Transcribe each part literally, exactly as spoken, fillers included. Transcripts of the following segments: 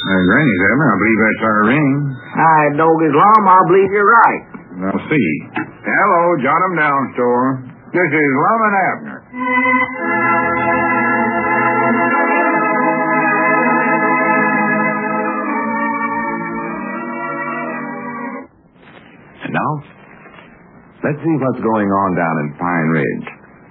Uh, Granny's, Abner. I believe that's our ring. Hi, Doggy's Lum. I believe you're right. I'll see. Hello, jot 'em down, store. This is Lum and Abner. And now, let's see what's going on down in Pine Ridge.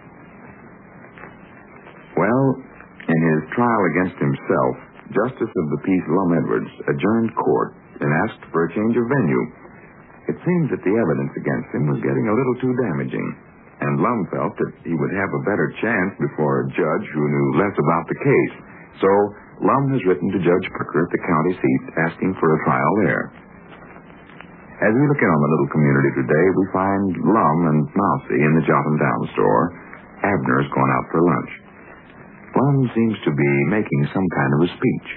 Well, in his trial against himself, Justice of the Peace Lum Edwards adjourned court and asked for a change of venue. It seems that the evidence against him was getting a little too damaging, and Lum felt that he would have a better chance before a judge who knew less about the case. So, Lum has written to Judge Parker at the county seat asking for a trial there. As we look in on the little community today, we find Lum and Mousie in the Jot 'em Down store. Abner's gone out for lunch. Lum seems to be making some kind of a speech.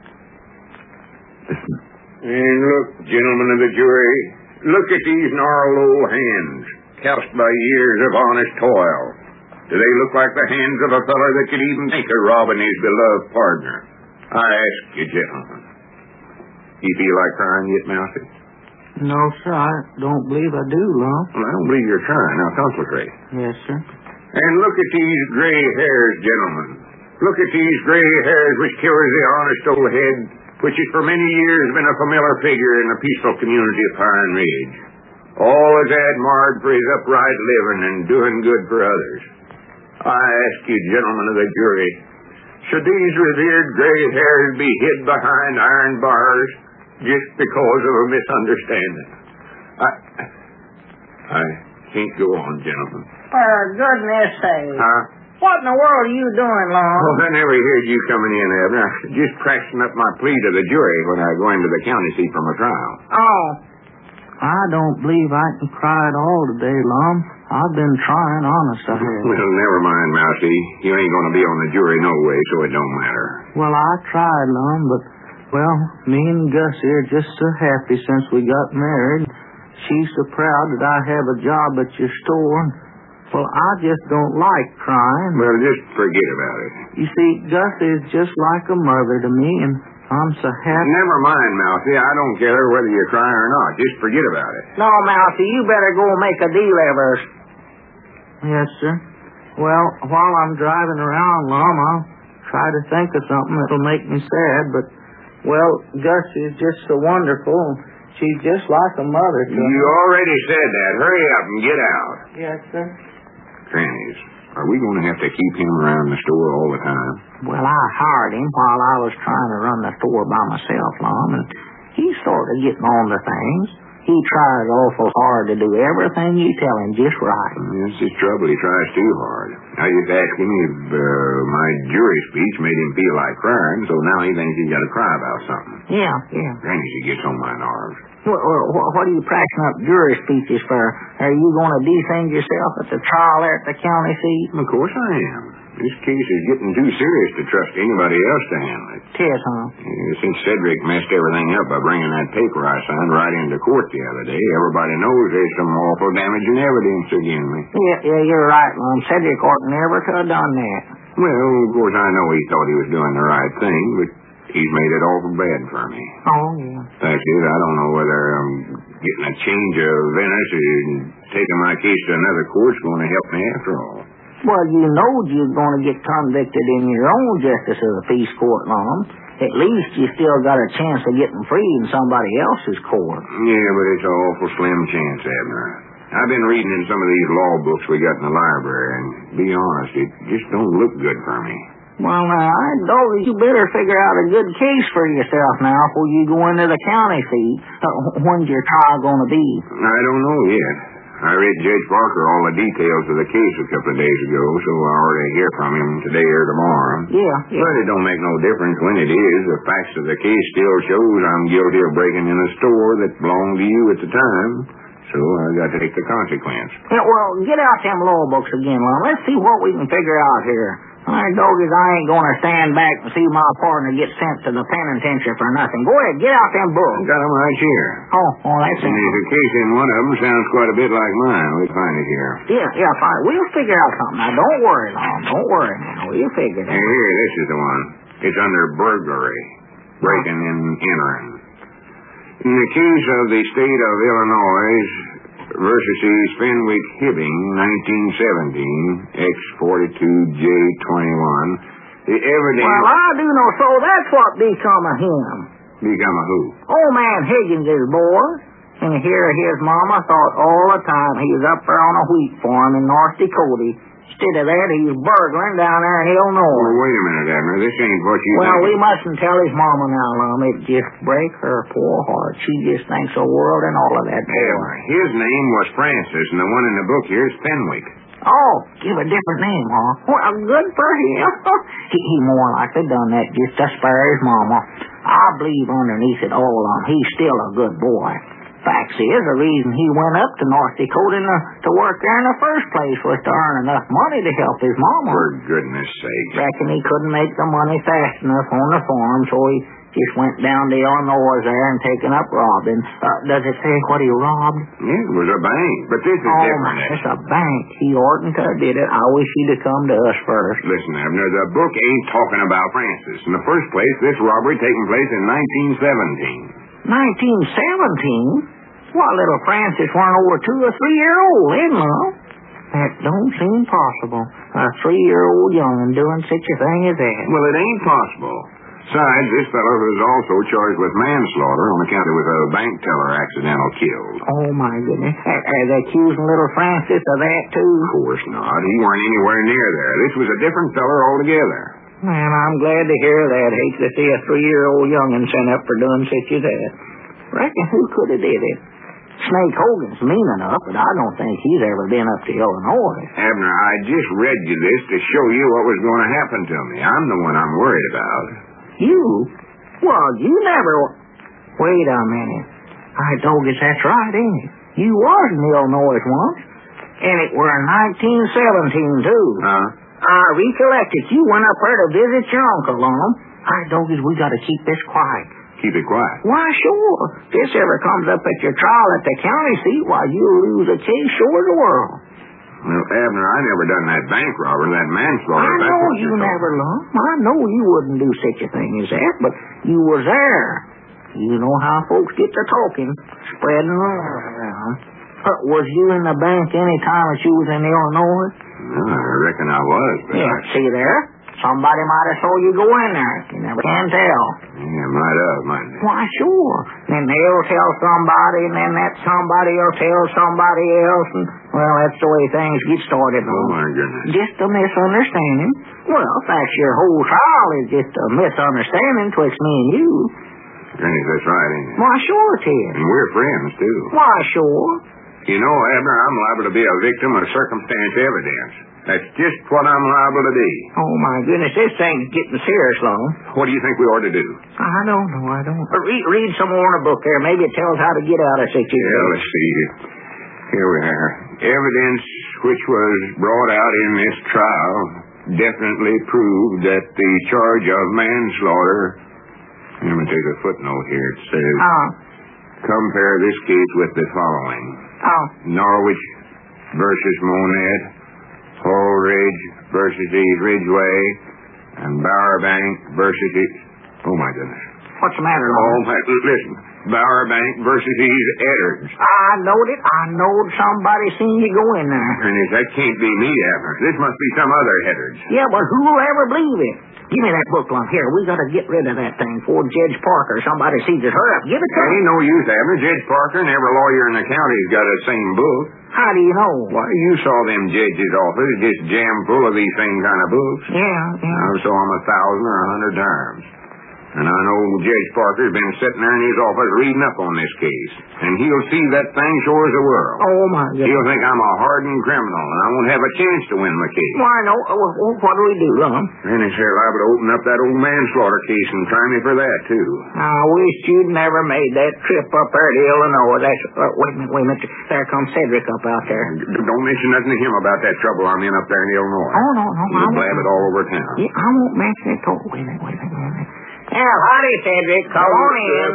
Listen. And look, gentlemen of the jury, look at these gnarled old hands, cast by years of honest toil. Do they look like the hands of a fellow that could even think of robbing his beloved partner? I ask you, gentlemen. You feel like crying yet, Mousie? No, sir. I don't believe I do, Lum. Well, I don't believe you're crying. Now, concentrate. Yes, sir. And look at these gray hairs, gentlemen. Look at these gray hairs which carries the honest old head, which has for many years been a familiar figure in the peaceful community of Pine Ridge. All is admired for his upright living and doing good for others. I ask you, gentlemen of the jury, should these revered gray hairs be hid behind iron bars just because of a misunderstanding? I, I can't go on, gentlemen. For goodness sake. Huh? What in the world are you doing, Lum? Well, I never heard you coming in, Abner. Just practicing up my plea to the jury when I go into the county seat for my trial. Oh. I don't believe I can cry at all today, Lum. I've been trying, honest I have. Well, never mind, Mousie. You ain't going to be on the jury no way, so it don't matter. Well, I tried, Lum, but, well, me and Gussie are just so happy since we got married. She's so proud that I have a job at your store. Well, I just don't like crying. Well, just forget about it. You see, Gussie is just like a mother to me, and I'm so happy. Never mind, Mousie. I don't care whether you cry or not. Just forget about it. No, Mousie, you better go make a deal of her. Yes, sir. Well, while I'm driving around, Lum, I'll try to think of something that'll make me sad, but, well, Gussie is just so wonderful. She's just like a mother to me. You already said that. Hurry up and get out. Yes, sir. Grannies, are we going to have to keep him around the store all the time? Well, I hired him while I was trying to run the store by myself, Lum, and he's sort of getting on to things. He tries awful hard to do everything you tell him just right. That's his trouble. He tries too hard. I just asked him if uh, my jury speech made him feel like crying, so now he thinks he's got to cry about something. Yeah, yeah. Grannies, he gets on my nerves. Well, well, what are you practicing up jury speeches for? Are you going to defend yourself at the trial there at the county seat? Of course I am. This case is getting too serious to trust anybody else to handle it. Tis, huh? Yeah, since Cedric messed everything up by bringing that paper I signed right into court the other day, everybody knows there's some awful damaging evidence against me. Yeah, yeah, you're right, Lum. Cedric Orton never could have done that. Well, of course, I know he thought he was doing the right thing, but he's made it awful bad for me. Oh, yeah. Fact is, I don't know whether I'm getting a change of Venice and taking my case to another court's going to help me after all. Well, you know you're going to get convicted in your own justice of the peace court, Lum. At least you still got a chance of getting free in somebody else's court. Yeah, but it's an awful slim chance, Abner. I've been reading in some of these law books we got in the library, and to be honest, it just don't look good for me. Well, now, I know you better figure out a good case for yourself now before you go into the county seat. Uh, when's your trial going to be? I don't know yet. I read Judge Parker all the details of the case a couple of days ago, so I ought to hear from him today or tomorrow. Yeah, yeah. But it don't make no difference when it is. The facts of the case still shows I'm guilty of breaking in a store that belonged to you at the time. So I got to take the consequence. Yeah, well, get out them law books again, Lum. Let's see what we can figure out here. I doggies, I ain't going to stand back and see my partner get sent to the penitentiary for nothing. Go ahead, get out them books. Got them right here. Oh, oh, that's it. And there's a case in one of them sounds quite a bit like mine. We'll find it here. Yeah, yeah, fine. We'll figure out something. Now, don't worry, Lum. Don't worry now. We'll figure it out. Here, here, this is the one. It's under burglary. breaking and entering. In the case of the state of Illinois versus the Fenwick Hibbing, nineteen seventeen, X forty-two J twenty-one, the evidence... Well, I do know, so that's what become of him. Become a who? Old man Higgins is boy. And here his mama thought all the time he was up there on a wheat farm in North Dakota. Instead of that, he was burgling down there in Illinois. Well, wait a minute, Abner. This ain't what you Well, think. we mustn't tell his mama now, Lum. It just break her poor heart. She just thinks the world and all of that. Abner, his name was Francis, and the one in the book here is Fenwick. Oh, give a different name, huh? Well, good for him. he, he more likely done that just to spare his mama. I believe underneath it all, um, he's still a good boy. Facts is, the reason he went up to North Dakota to, to work there in the first place was to earn enough money to help his mama. For goodness sake. Reckon he couldn't make the money fast enough on the farm, so he just went down to Illinois there and taken up robbing. Uh, does it say what he robbed? Yeah, it was a bank, but this is oh, different. Oh, it's a bank. He oughtn't to have did it. I wish he'd have come to us first. Listen, Abner, the book ain't talking about Francis. In the first place, this robbery taking place in nineteen seventeen. nineteen seventeen? Why, little Francis weren't over two or three year old, eh, Mom? That don't seem possible. A three-year-old young'un doing such a thing as that. Well, it ain't possible. Besides, this fellow was also charged with manslaughter on account it was a bank teller accidental killed. Oh, my goodness. Are, are they accusing little Francis of that, too? Of course not. He weren't anywhere near there. This was a different feller altogether. Man, I'm glad to hear that. Hate to see a three-year-old young'un sent up for doing such as that. Reckon who could have did it? Snake Hogan's mean enough, but I don't think he's ever been up to Illinois. Abner, I just read you this to show you what was going to happen to me. I'm the one I'm worried about. You? Well, you never... Wait a minute. I told you that's right, ain't it? You was in Illinois once, and it were in nineteen seventeen, too. Huh? I recollected you went up there to visit your uncle, Lum. I told you we got to keep this quiet. Keep it quiet. Why, sure. If this ever comes up at your trial at the county seat, why, you'll lose a case sure as the world. Well, Abner, I never done that bank robbery, that manslaughter. I That's know what you you're never, talking. Lum. I know you wouldn't do such a thing as that, but you was there. You know how folks get to talking, spreading rumors around. But was you in the bank any time that you was in Illinois? Well, I reckon I was, but Yeah, I... see there? Somebody might have saw you go in there. You never can tell. Yeah, might have, might have. Why, sure. Then they'll tell somebody, and then that somebody will tell somebody else, and, well, that's the way things get started. Oh, my goodness. Just a misunderstanding. Well, if that's your whole trial is just a misunderstanding twixt me and you. Granny, that's right, ain't it? Why, sure it is. And we're friends, too. Why, sure. You know, Abner, I'm liable to be a victim of circumstance evidence. That's just what I'm liable to be. Oh, my goodness, this thing's getting serious, Lum. What do you think we ought to do? I don't know, I don't. Uh, read, read some more in a book there. Maybe it tells how to get out of such a... Yeah, let's see. Here we are. Evidence which was brought out in this trial definitely proved that the charge of manslaughter... Let me take a footnote here. It says... Oh. Compare this case with the following. Oh. Norwich versus Monette, Holdridge versus East Ridgeway, and Bowerbank versus East... Oh, my goodness. What's the matter, Oh, Lum? my... Listen. Bowerbank versus East Eddards. I knowed it. I knowed somebody seen you go in there. And if that can't be me, Abner. This must be some other Eddards. Yeah, but who'll ever believe it? Give me that book, Lum. Here, we got to get rid of that thing before Judge Parker. Somebody sees it. Hurry up. Give it to There me. ain't no use, Abner. Judge Parker and every lawyer in the county's got the same book. How do you know? Why, you saw them judges' office just jammed full of these same kind of books. Yeah, yeah. I saw them a thousand or a hundred times. And I know Judge Parker's been sitting there in his office reading up on this case. And he'll see that thing sure as the world. Oh, my goodness. He'll think I'm a hardened criminal, and I won't have a chance to win my case. Why, no. Uh, well, what do we do, Lum? And he said liable to open up that old manslaughter case and try me for that, too. I wish you'd never made that trip up there to Illinois. That's... Uh, wait a minute, wait a minute. There comes Cedric up out there. Don't mention nothing to him about that trouble I'm in up there in Illinois. Oh, no, no. I He'll won't. blab it all over town. Yeah, I won't mention it. Oh, wait a minute, wait a minute, wait a minute. Yeah, howdy, Cedric. Come on in.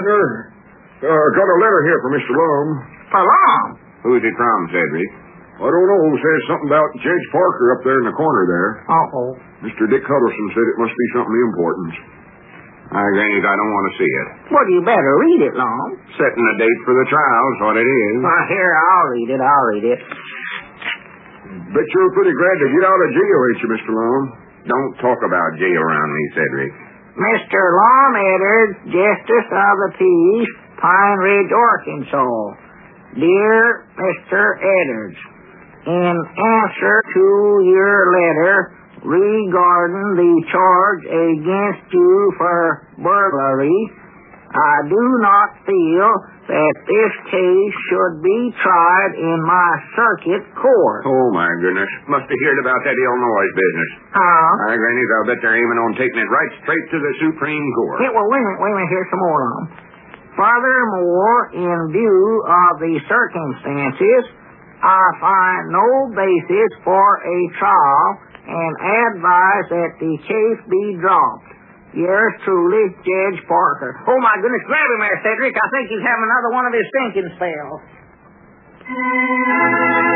Uh, got a letter here from Mister Lum. For long. Who's it from, Cedric? I don't know. It says something about Judge Parker up there in the corner there. Uh-oh. Mister Dick Huddleston said it must be something important. I granted I don't want to see it. Well, you better read it, Long. Setting a date for the trial's what it is. Well, here, I'll read it. I'll read it. Bet you're pretty glad to get out of jail, ain't you, Mister Long? Don't talk about jail around me, Cedric. Mister Lon Edwards, Justice of the Peace, Pine Ridge, Arkansas. Dear Mister Edwards, in answer to your letter regarding the charge against you for burglary, I do not feel that this case should be tried in my circuit court. Oh, my goodness. Must have heard about that Illinois business. Huh? I granted I'll bet they're aiming on taking it right straight to the Supreme Court. Yeah, well, wait a minute, wait a minute, here's some more on. Furthermore, in view of the circumstances, I find no basis for a trial and advise that the case be dropped. Yours truly, Judge Parker. Oh, my goodness, grab him there, Cedric. I think he's having another one of his thinking spells.